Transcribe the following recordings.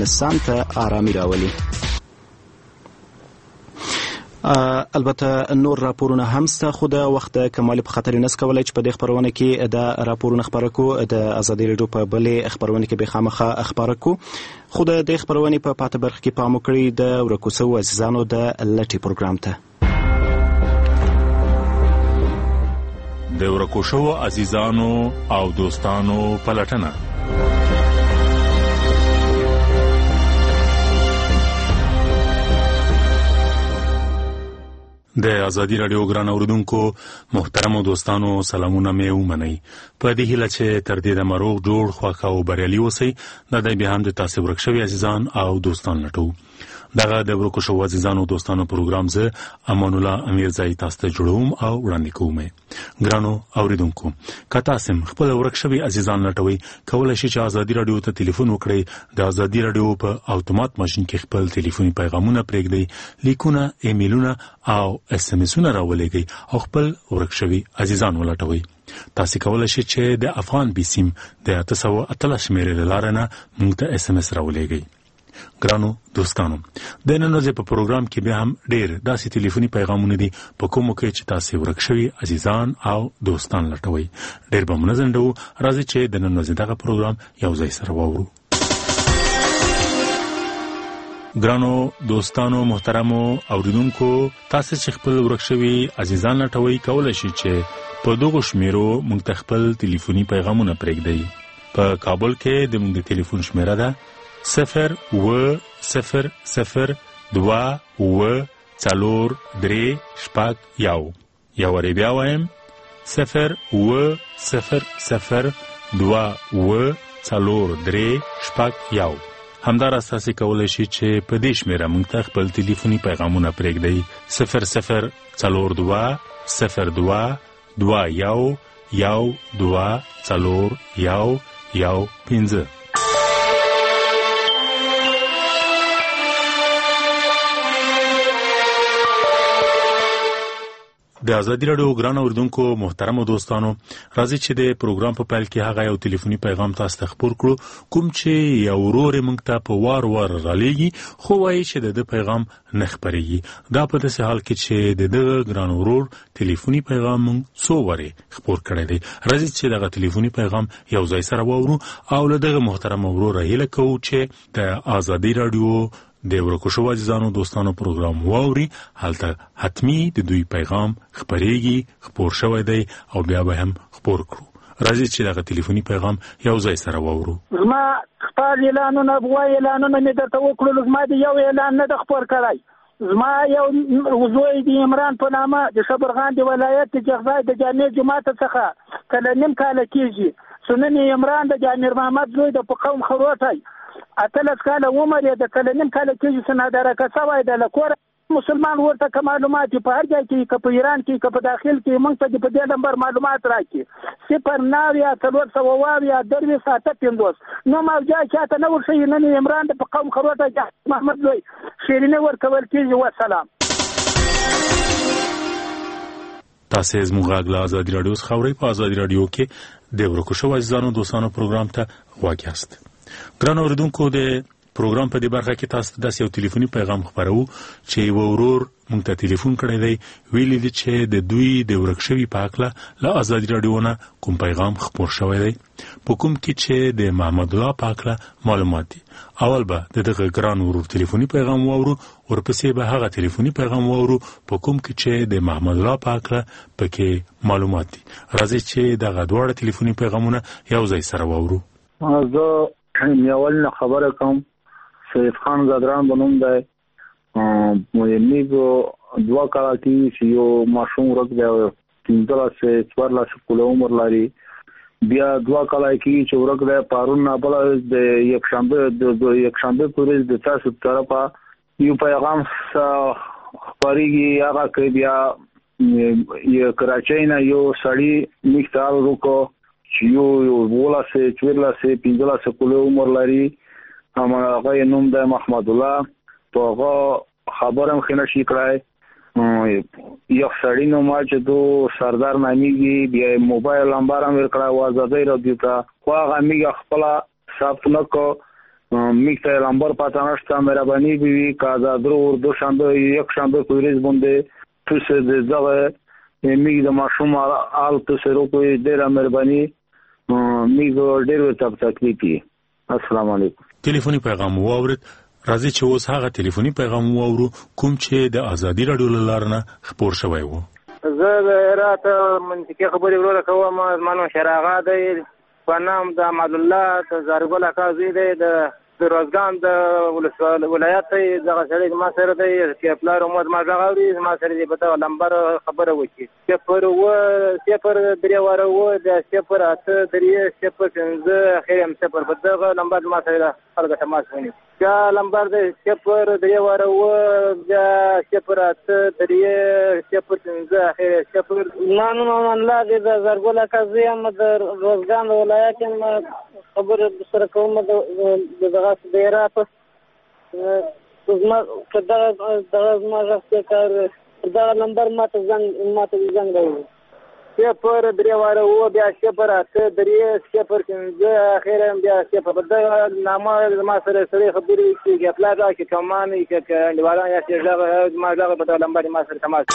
افغانستان ته آرامي راولي. البته نور راپورونه هم سته، خو د وخت کمال په خاطر نس کولای چې په دې خبرونه کې د راپورونه خبره کو د ازادي رادیو په بلې خبرونه کې به خامخا خبره کو. خو د دې خبرونه په پاته برخه کې پام وکړئ د ورکوسو عزیزانو د لټي پروګرام ته. د ورکوشو عزیزانو او دوستانو پلټنه. د ازادي رادیو ګران اوریدونکو محترم دوستانو سلامونه مې ومنئ. په دې هیله چې تر دې د مروغ جوړ خوښ او بریالي اوسئ. د دې به هم د تاسو ورک شوی عزیزان او دوستان لټو. دغه د ورکو شو عزیزانو دوستانو پروګرام زه امان الله امیر زای تاسو ته جوړوم او وړاندې کوم. ګرانو اوریدونکو که تاسو خپل ورک شوی عزیزان لټوي، کولای شئ چې ازادي رادیو ته ټلیفون وکړئ. د ازادي رادیو په اتومات ماشين کې خپل ټلیفوني پیغامونه پرېږدئ، لیکونه، ایمیلونه او اس ام اسونه راولېږئ او خپل ورک شوی عزیزان ولټوي. تاسو کولای شئ چې د افغان بي سیم د 813 شمیرې لاره نه موږ ته اس ام اس راولېږئ. ګرانو دوستانو، د نن ورځې په پروګرام کې به هم ډېر داسې ټلیفوني پیغامونه دي په کومو کې چې تاسو ورک شوي عزیزان او دوستان لټوي. ډېر به منظم ډو راځي چې د نن ورځې دغه پروګرام یو ځای سره واورو. ګرانو دوستانو محترمو اوریدونکو، تاسو چې خپل ورک شوي عزیزان لټوي، کولای شئ چې په دغه شمیرو موږ ته خپل ټلیفوني پیغامونه پرېږدئ. په کابل کې د موږ د ټلیفون شمیره ده 0-0-0-2-4-3-1. یو وری بیا وایم 0-0-0-2-4-3-1. همداراز تاسو کولای شئ چې په دې شمیره موږ ته خپل ټلیفوني پیغامونه پرېږدئ 0-0-0-2-1-2-4-1-1-5. د ازادي رادیو ګران اوریدونکو محترم دوستانو، راځي چې د پروګرام په پیل کې هغه یو ټلیفوني پیغام تاسو ته خبر کړو، کوم چې یو ورور موږ ته په وار رالیږي، خو وایي چې د پیغام نه خبرېږي. دا په داسې حال کې چې د ګران ورور ټلیفوني پیغام موږ څو واره خبر کړی دی. راځي چې دغه ټلیفوني پیغام یو ځای سره واورو او له دغه محترم ورور هیله کوو چې د ازادي رادیو د ورکو شو عزیزانو دوستانو پروګرام واوري. هلته حتمی د دوی پیغام خبرېږي، خبر شوی دی او بیا به هم خبر کړو. راځي چې دغه ټلیفوني پیغام یو ځای سره واورو. زما خپل اعلانونه مې درته وکړل، زما د یو اعلان نه د خبر کړای. زما یو وزوی د عمران په نامه د شبرغان د ولایت د جغزای د جامع جماعت څخه کله نیم کال کېږي. سنن عمران د جامع محمد زوی د قوم خروټای اتلس کاله عمر یې د کله نیم کال کېږي سناداره کسوای د لکور مسلمان ورته که معلومات په هر ځای کې، که په ایران کې، که په داخل کې، موږ ته په دې نمبر معلومات راکړي 0-9-350 نو موجه چاته نه ورشي. نن عمران د قوم خروټه محمد زوی شیرینه ورکول کېږي. والسلام. تاسو زموږ غږ له ازادي رادیو څخه اورئ. په ازادي رادیو کې د ورکو شو عزیزانو دوستانو پروګرام ته غوږ یاست. ګران اوریدونکو، د پروګرام په دې برخه کې تاسو ته داسې یو ټلیفوني پیغام خبرو چې یو ورور موږ ته ټلیفون کړی دی، ویلي دي چې د دوی د ورک شوي په هکله له ازادي رادیو نه کوم پیغام خپور شوی دی، په کوم کې چې د محمد الله په هکله معلومات دي. اول به د دغه ګران ورور ټلیفوني پیغام واورو، ورپسې به هغه ټلیفوني پیغام واورو په کوم کې چې د محمد الله په هکله پکې معلومات دي. راځي چې دغه دواړه ټلیفوني پیغامونه یو ځای سره واورو. زه اول خبره کوم، سید خان زادران بنوم دی. میگو 2 کاله کې چې یو ماشوم ورک دی، 15-14 کاله عمر لري. بیا 2 کاله کې چې ورک دی پارون نه بل د یکشنبه پورې د تاسو طرفه یو پیغام خبرېږي. هغه کې بیا یو کراچۍ نه یو سړی مختار وکړو چې یو 15 کاله عمر لري. هغه نوم دی محمد الله. په هغه خبرم خنه شي کړای. یو سړی نو ما چې دو سردار نامیږي، بیا موبایل نمبر هم ورکړای و ازادي رادیو ته، خو هغه میږي خپل ثبت نکو. میگه لامبر پاتانش تا مهربانی بی کازادرو اردو شنبه یک شنبه کوریز بنده تو سه دغه میگه ماشوم آل تو سره کوی ډیر مهربانی میگه ډیر تکلیفي. السلام علیکم. ټلیفوني پیغام واورید. راځي چې اوس هغه ټلیفوني پیغام واورو کوم چې د ازادي رادیو له لارې نه خپور شوی و. زه د هرات منطقي خبرې ورته کوم. زما شراغه دی په نام د احمد الله د زارګل اکا زوی دی د روزګان د ولایت دی. دغه سړی ما سره دی چې پلار عمر ما غاوري ما سره دی په دغه نمبر خبره وکړي. صفر 3 واره د 083 اخر هم 0 په دغه نمبر ما سره خلک تماس ونی. دا نمبر دی 0 واره د 083 اخر 0. نن الله دې د زرګل اکا زوی هم د روزګان ولایت خبر سره کوم د دغه ډیره په زما ما راځي کار دا نمبر ماته زنګ دی 0 3 واره بیا 0 3 اخر بیا 0 دا نامه ما سره خبرې کیږي خپل دا کې کمانه کې نیواله یا چې ما دا په نمبر ما سره تماس.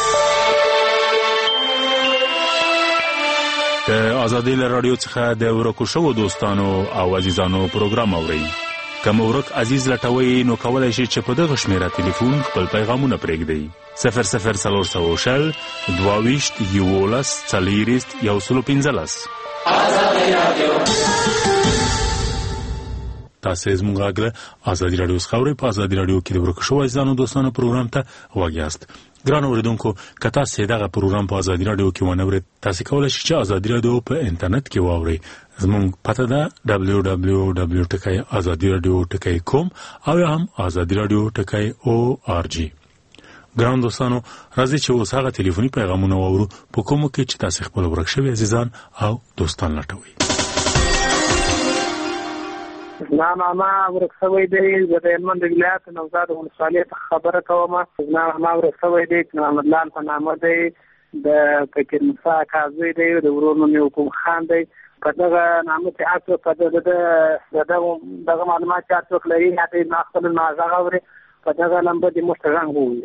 د ازادي رادیو څخه د ورکو شو دوستانو او عزیزانو پروګرام اورئ. کوم ورک عزیز لټوي نو کولای شي چې په دغه شمیره ټلیفون خپل پیغامونه پرېږدئ 0040 22 11 40 115. ازادي رادیو تاسو زموږ غږ ازادي رادیو څخه په ازادي رادیو کې د ورکو شو عزیزانو دوستانو پروګرام ته واګیاست. ګران اوریدونکو کته سه دغه پروګرام په ازادي رادیو کې ونورئ تاسو کولای شئ چې ازادي رادیو په انټرنیټ کې واورئ. زموږ پته ده www.azadiradio.com او هم azadiradio.org. ګران دوستانو راځي چې اوس هغه ټلیفوني پیغامونه واورو په کومو کې چې تاسو خپل ورک شوی عزیزان او دوستان لټوي. ما ورکسوي دی د هلمند ولایت نوزاد ولسوالۍ خبره کوم. ما ورکسوي دی محمد لال په نامه دی د فقیر موسی کاظمی دی د ورونو مې حکوم خان دی. په دغه نامه چې تاسو په دغه معلومات چې تاسو لري هغه ما خپل نازغه غوړي په دغه نمبر دی مشترک وویل.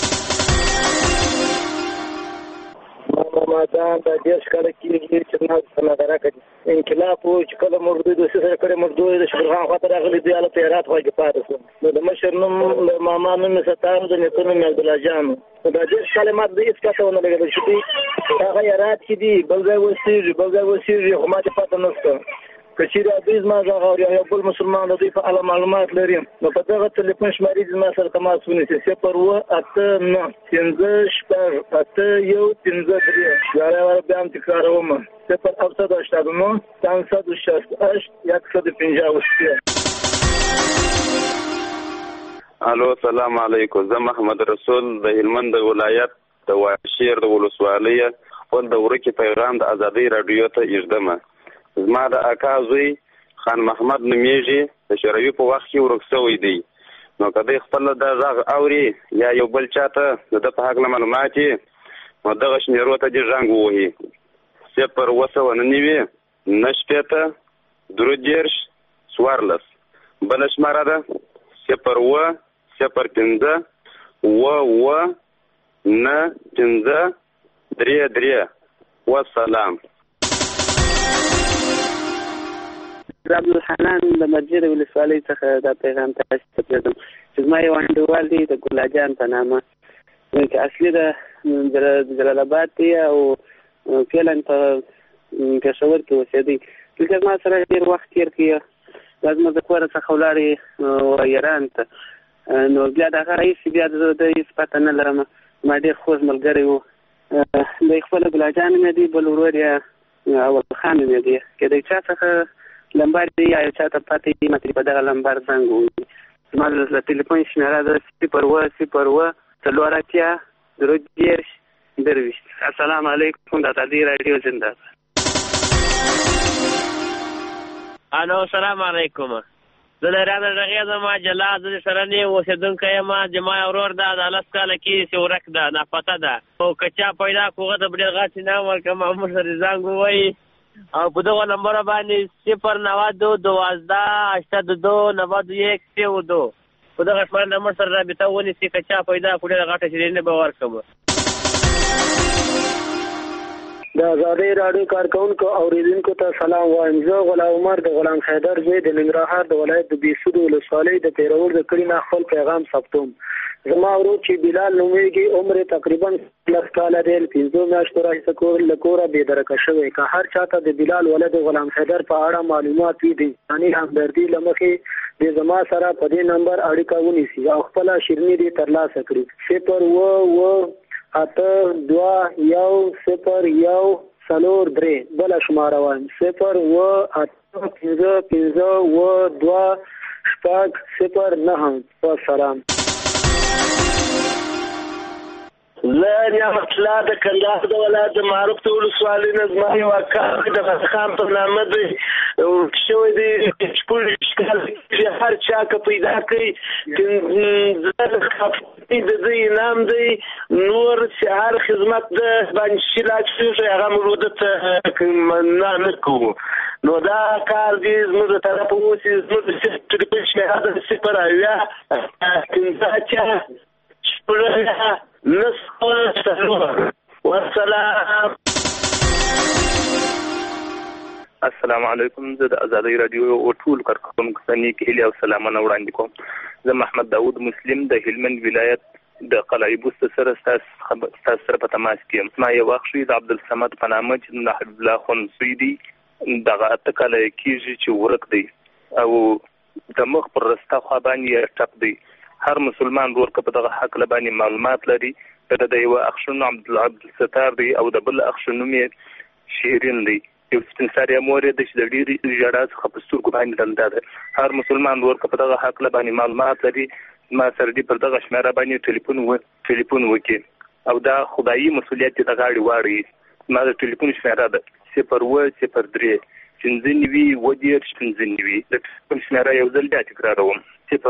ما دا د دې ښکاره کېږي چې نو سماداره کوي انقلاب او چې کله مردود د سره کړي مردود د شبرغان خاطر راغلي دی اله پیرات واګه پاتې شو. نو د مشر نوم ماما نوم ستاره د نیتونو مې عبد الله جان. دا دې کلمات دې څه څه ونه لګل شي هغه یارات کې دی بل ځای وسیږي خو ماته پته نشته کچېره دې ما غاوري یو بل مسلمان د دې په اړه معلومات لري. نو په دغه ټلیفون شمارې د ما سره تماس ونیسي 089 غواړم بیا هم تکراروم 089 568 الو سلام علیکم. زه محمد رسول د هلمند ولایت د واشیر د ولسوالۍ خپل د ورکې پیغام د ازادي رادیو ته ایږدم. زما د اکا زوی خان محمد نومیږي د شروي په وخت کې ورک شوی دی. نو کله خپل د غږ اوري یا یو بل چاته د په حق معلومات نو دغه شمیرو ته دې رنګ ووهي 0 نشته درودیرش سوارلس بل شماره ده 0 5 والسلام. عبد الحنان د مرجر ولسوالۍ څخه دا پیغام تاسو ته پرېږدم چې زما یو انډیوال دی د ګلاجان په نامه چې اصلي د جلال آباد دی او فعلا په پېښور کې اوسېدی. دلته ما سره ډېر وخت تېر کړی دا زما د کوره څخه ولاړې ایران ته. نو بیا دغه رئیس بیا د هېڅ پته نه لرم. ما ډېر خوږ ملګری و د خپله ګلاجان مې دی بل ورور یې اول خان مې دی که د چا څخه لمبر دی یا یو چاته پاتې ماته په دغه لمبر زنګ ووهي. زما د ټلیفون شمېره ده 0 السلام علیکم د ازادي رادیو زنده. الو سلام علیکم. زه له راځه غږیږم ما جلاد سره نه اوسېدونکی یم. جما ورور ده د 10 کاله کې چې ورک ده ناپته ده او کچا پیدا کوغه د بډیر غاټ نه ورکه مامور سره زنګ ووایي او په دغه نمبر باندې 09212829102 په دغه شمال نمبر سره رابطه ونیسي که چا پیدا کړي غټه شیریني به ورکړم. د آزادۍ راډیو کارکونکو اوریدونکو ته سلام وایم. زه غلام عمر د غلام حیدر زوی د ننګرهار د ولایت د بیسود ولسوالۍ د پیرور د کلي نه خپل پیغام ثبتوم. زما ورور چې بلال نومیږي عمر تقریبا 10 کاله دی، 15 میاشتو راهیسې کور له کوره بېدرکه شوی. که هر چاته د بلال ولد غلام حیدر په اړه معلومات وي د انساني همدردي له مخې د زما سره په دې نمبر اړیکه ونیسي او خپله شیریني دې ترلاسه کړي. 088101003 بله شماره وایم 0885552 والسلام. زه نعمت الله د کندهار د ولایت د معروف د ولسوالۍ نه زما یو اکا د خان په نامه دی شوی دی. شپږ کال هر چا که پیدا کړي د دې انعام دی. نور هر خدمت د باندې شیلات شوی هغه موږ ته نه کوو. نو دا کار دی زموږ د طرفه اوسي زموږ د ټلیفون شمېره ده 015 والسلام. السلام علیکم. زه د آزادۍ راډیو او ټول کارکونکو ته نیک هیلې او سلامونه وړاندې کوم. زه محمد داود مسلم د هلمند ولایت د قلعه بست سره ستاسو سره په تماس کې یم. زما یو اخ د عبدالصمد په نامه چې د حبیب الله خنسوي دی دغه 8 کاله کېږي چې ورک دی او د مخ پر رسته خوا باندې ټپ دی. هر مسلمان ورور که په دغه حق باندې معلومات لري د یو اخ شنو عبدالستار دی او د بل اخ شنو شیرین دی. یو سپین ساري مور د ډېرې ژړا څخه په سترګو باندې ډنډه ده. هر مسلمان ورور که په دغه حق باندې معلومات لري ما سره دې پر دغه شمېره باندې ټلیفون وکړي او دا خدایي مسؤلیت د غاړې واړوي. ما د ټلیفون شمېره ده 01035 15 د ټلیفون شمېره یو ځل بیا تکراروم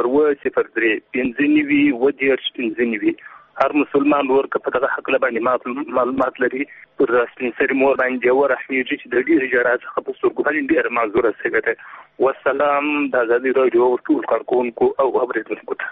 01035 هر مسلمان ورور که په دغه حق باندې معلومات لري پر سپین سري مور باندې ورحمېږي چې د ډېرې ژړا څخه په سترګو باندې ډېره معذوره شوې ده. والسلام. د آزادۍ راډیو ټول کارکونکو او اورېدونکو ته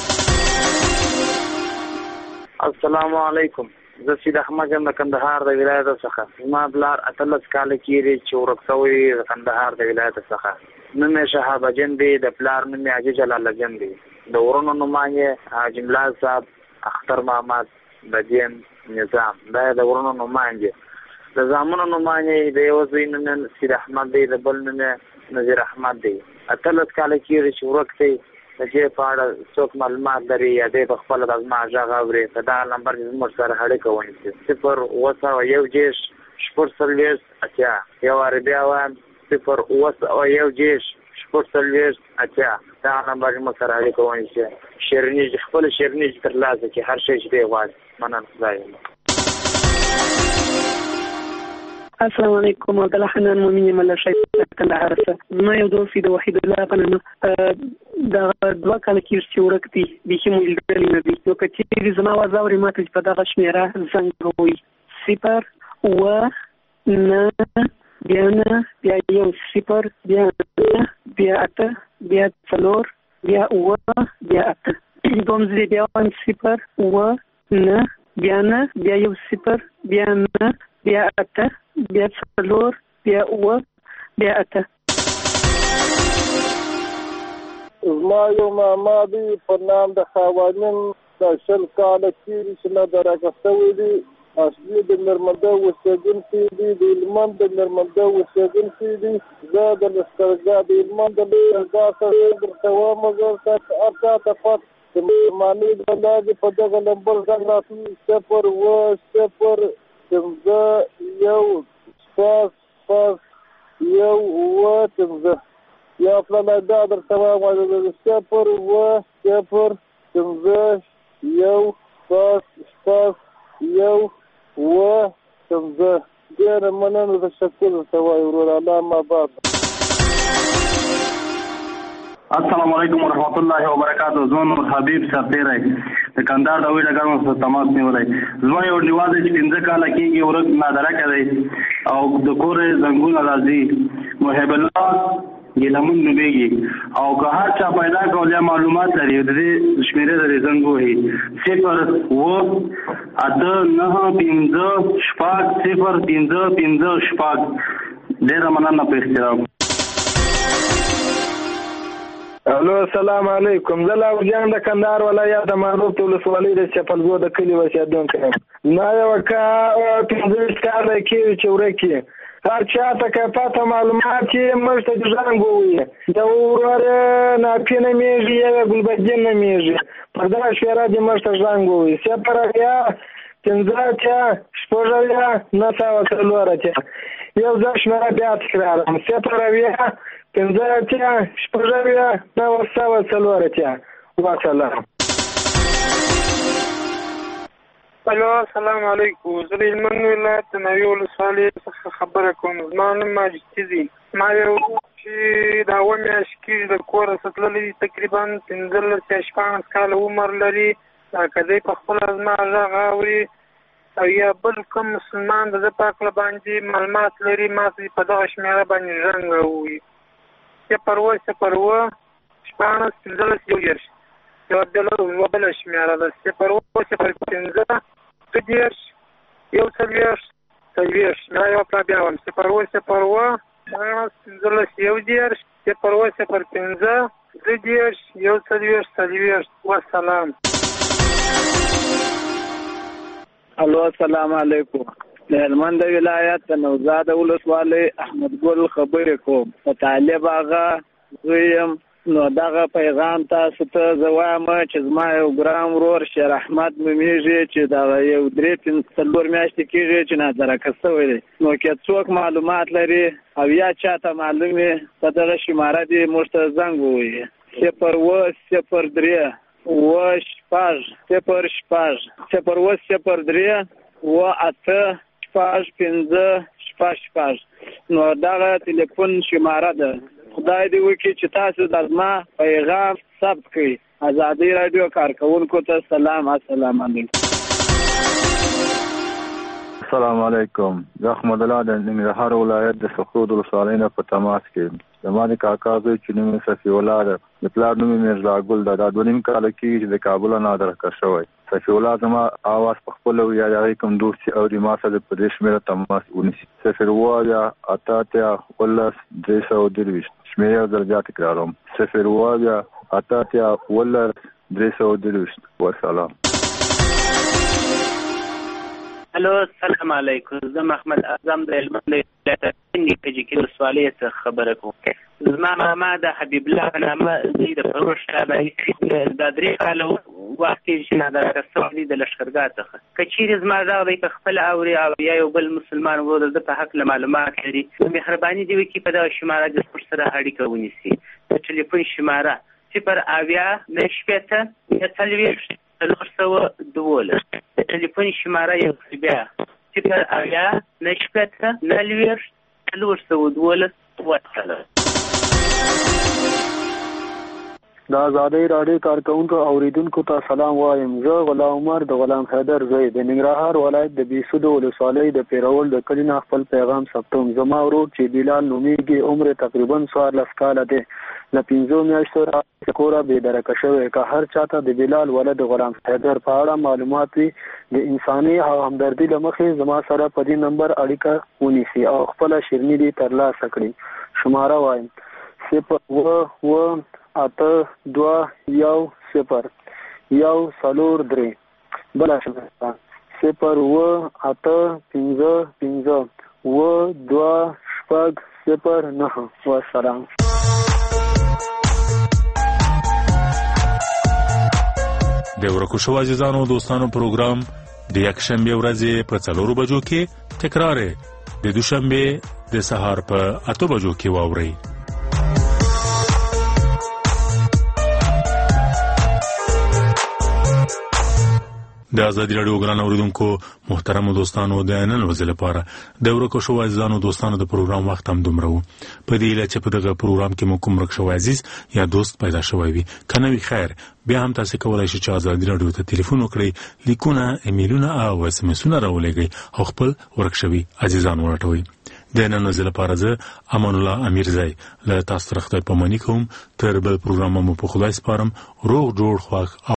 السلام علیکم. زه سید احمد یم د کندهار د ولایت څخه. زما پلار 18 کاله کېږي چې ورک شوی د کندهار د ولایت څخه. نوم یې شهاب جن دی، د پلار نوم یې حاجي جلال جن دی. د ورونو نوم یې حاجي ملا صاحب، اختر محمد، بدین نظام. دا د ورونو نوم دی. د زامنو نوم یې د یو زوی نوم سید احمد دی، د بل نوم نذیر احمد دی. 18 کاله کېږي چې ورک دی. د دې په اړه څوک معلومات لري یا دې په خپله د زما غږ اوري په دغه نمبر کې زموږ سره اړیکه ونیسي 010144080. یو وارې بیا وایم 010144080. دغه نمبر کې زموږ سره اړیکه ونیسي. شیریني خپله شیریني ترلاسه کړي هر شی چې دی غواړي. مننه. خدای السلام علیکم. عبدالله حنان مومن مله شای کندهار څخه. زما یو دوست د وحید الله په نامه د 2 کاله کېږي چې ورک دی. بیخي مو لیدلی نه دی. نو که چېرې زما اواز اوري ما ته په دغه شمېره زنګ ووهي 0 9 بیا 9 بیا 1 0 بیا 9 بیا 8 بیا 4 بیا 9 بیا 8. دوم ځل بیا 0 9 بیا 9 بیا 1 0 بیا 9 بیا 8 بیا 4 بیا 9 بیا 8. زما یو ماما دی په نام د خاوانین د 20 کاله کېږي چې نه درکه شوی دی. اصلي د مېرمنده اوسېدونکی دی، د هلمند د مېرمنده اوسېدونکی دی. زه د لښکرګاه د هلمند د لښکرګاه څخه درته وایم زه هر چا ته پات د مسلمانۍ د لاندې په دغه نمبر زنګ راتلي 01015 یا فلانه دا درته وایم 01015 ډېره مننه. تشکر درته وایم ورور. الله ما باد. السلام علیکم ورحمت الله وبرکاتہ. زه نور حبیب سفیری د کندهار د ویډه ګرم سره تماس نیولای زما یو نیواز چې 15 کال کېږي ورک نادره کوي او د کور زنګونه راځي محب الله ګلمون نبیږي او که هر چا پیدا کولیا معلومات لري د دې شمیره د زنګ وهي 0 و اته 9 15 شپږ 0 15 15 شپږ ډیر مننه په احترام. الو السلام علیکم. زه لاور جان د کندهار ولایت د معروف ولسوالۍ د چپلګو د کلي اوسیدونکی یم. ما یو کار 15 کال کې چې ورکی هر چاته که پته معلومات چې موږ ته د ژوند وي د ورور ناپینه میږي یا ګلبدین نه میږي پر دغه شمیره د موږ ته ژوند وي 0 یا 15 شپږ یا 9 څلور یو ځل شمیره بیا تکرارم 0 یا 15 شپږ یا 9 څلور وسلام. الو السلام علیکم. زه د هلمند ولایت د ناوې ولسوالۍ څخه خبره کوم. زما نوم ماجد دی. ما یو چې دا اووه میاشتې کېږي د کوره تللی تقریبا 15 یا 16 کاله عمر لري. که دی په خپله زما غږ اوري او یا بل کوم مسلمان د ده په هکله باندې معلومات لري ما ته په دغه شمېره باندې ژرنګ ووایي 0 0 15 15 یو بله شمېره ده 0 0 15 30 یو څلوېښت څلوېښت دا یو پلا بیا وایم 0 0 15 یو دېرش 0 0 15 30 یو څلوېښت څلوېښت وسلام. الو السلام علیکم. د هلمند ولایت د نوزاد ولسوالۍ احمد ګل خبرې کوم. په طالب هغه زویم نو دغه پیغام تاسو ته زه وایم چې زما یو ګران ورور شیر احمد نومیږي چې دغه یو 3-4 میاشتې کېږي چې نادرکه شوی دی. نو که څوک معلومات لري او یا چاته معلوم وي په دغه شماره دې موږ ته زنګ ووایي 0 0 3 و شپږ 0 شپږ 0 0 3 و اته شپږ 15 شپږ شپږ. نو دغه تلیفون شماره ده. خدای دې وکړي چې تاسو د زما پیغام ثبت کړئ. ازادي رادیو کارکونکو ته سلام. السلام علیکم. السلام علیکم. زه احمد الله د ننګرهار ولایت د سخرود ولسوالۍ نه په تماس کې. زما د کاکا زوی چې نوم یې صفي الله ده د پلار نوم یې میرزا ګل ده. دا 2.5 کاله کېږي چې د کابل نادرکه شوی. صفي الله زما اواز په خپله وي یا د هغې کوم دوست چې اوري ما سره په دې شمېره تماس ونیسي 0 یا 8 320 شمېره یو ځل بیا تکراروم 0 یا 8 320 وسلام. الو السلام علیکم. زه محمد اعظم د هلمند ولایت کې ولسوالۍ څخه خبره کوم. زما ماما د حبیب الله په نامه دوی د فروش دا 3 کاله وخت چې نادرکه شوی دی د لښکرګاه څخه. که چیرې زما غږ دی په خپله اوري او یا یو بل مسلمان ورور د ده په هکله معلومات لري نو مهرباني دې وکړي په دغه شماره د موږ سره اړیکه ونیسي. د ټلیفون شماره 0 40 412 د ټلیفون شماره یو بیا 0 412 وسلام. د ازادۍ راډیو کارکونکو اوریدونکو ته سلام وایم. زه غلام عمر د غلام حیدر زوی د ننګرهار ولایت د بیسودو ولسوالۍ د پیرول د کلي نه خپل پیغام ثبتوم. زما ورور چې بلال نومیږي عمر تقریبا 14 کاله دی له 15 میاشتو راهیسې کوره بېدرکه شوی. که هر چاته د بلال ولد غلام حیدر په اړه معلومات وي د انساني او همدردي له مخې زما سره په دې نمبر اړیکه ونیسي او خپله شیرني دې ترلاسه کړي. شماره وایم 0 8 2 1 0 1 3 بله شماره 0 8 15 15 2 شپږ 0 9 وسلام. د ورکو شو عزیزانو دوستانو پروګرام د یکشنبه ورځې په 4 بجو کې تکرار د دوشنبه د سهار په 8 بجو کې واوري. د ازادي راډیو ګران اوریدونکو محترم دوستانو د نن ورځې لپاره د ورکو شو عزیزانو دوستانو د پروګرام وخت هم دومره و په دې لچ په دغه پروګرام کې مو کوم رک شو عزیز یا دوست پیدا شوی وي کنه وی خیر بیا هم تاسو کولای شئ چې ازادي راډیو ته ټلیفون وکړئ لیکونه ایمیلونه او اس ام اسونه راولېږئ او خپل ورک شوی عزیزان ورټوي د نن ورځې لپاره زه امان الله امیرزی له تاسو سره خدای پاماني کوم تر بل پروګرام مو په خدای سپارم روغ جوړ خوښ